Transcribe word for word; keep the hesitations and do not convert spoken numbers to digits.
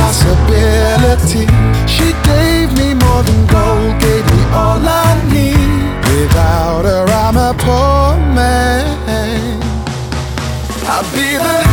possibility. She gave me more than gold, gave me all I need. Without her I'm a poor man. I'll be the